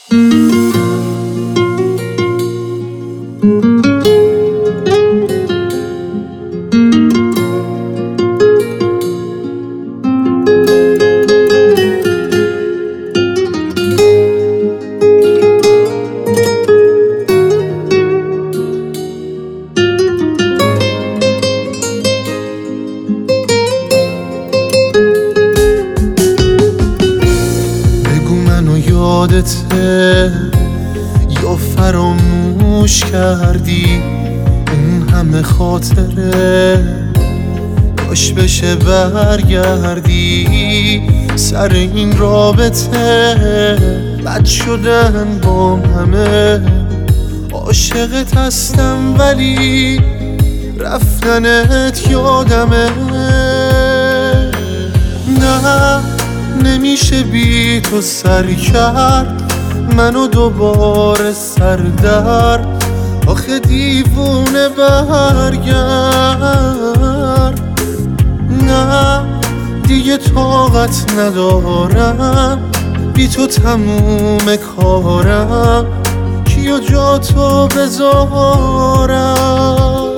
یادته یا فراموش کردی اون همه خاطره کاش بشه برگردی سر این رابطه بد شدن با همه عاشقت هستم ولی رفتنت یادمه نه نمیشه بی تو سر کرد منو دوباره سردر آخه دیوونه برگرد نه دیگه طاقت ندارم بی تو تموم کارم کیو جا تو بذارم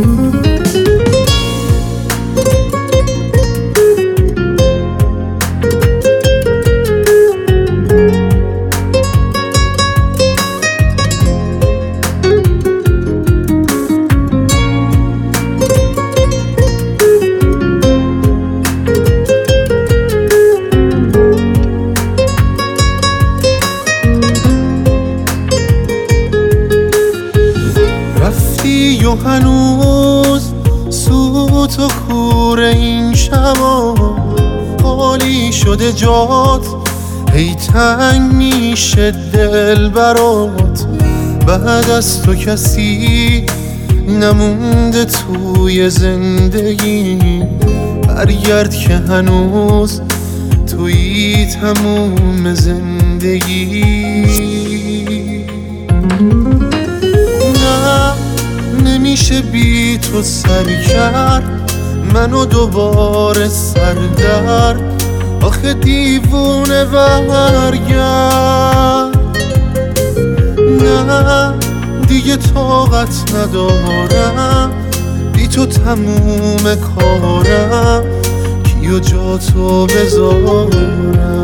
و هنوز سوت و کور این شبا خالی شده جات هی تنگ میشه دل برات بعد از تو کسی نمونده توی زندگی برگرد که هنوز توی تموم زندگی نمیشه بی تو سر کرد منو دوباره سردر آخه دیوونه برگرد نه دیگه طاقت ندارم بی تو تموم کارم کیو جا تو بذارم